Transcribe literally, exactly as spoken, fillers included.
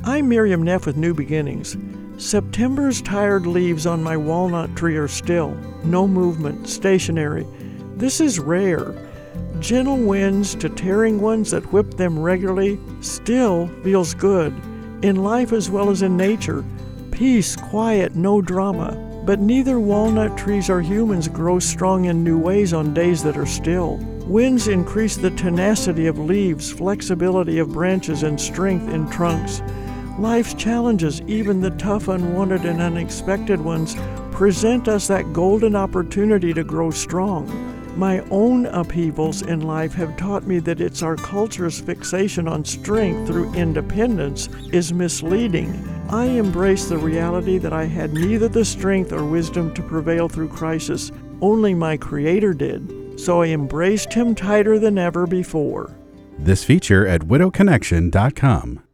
I'm Miriam Neff with New Beginnings. September's tired leaves on my walnut tree are still, no movement, stationary. This is rare. Gentle winds to tearing ones that whip them regularly still feels good, in life as well as in nature. Peace, quiet, no drama. But neither walnut trees or humans grow strong in new ways on days that are still. Winds increase the tenacity of leaves, flexibility of branches, and strength in trunks. Life's challenges, even the tough, unwanted, and unexpected ones, present us that golden opportunity to grow strong. My own upheavals in life have taught me that it's our culture's fixation on strength through independence is misleading. I embrace the reality that I had neither the strength or wisdom to prevail through crisis. Only my Creator did. So I embraced Him tighter than ever before. This feature at widow connection dot com.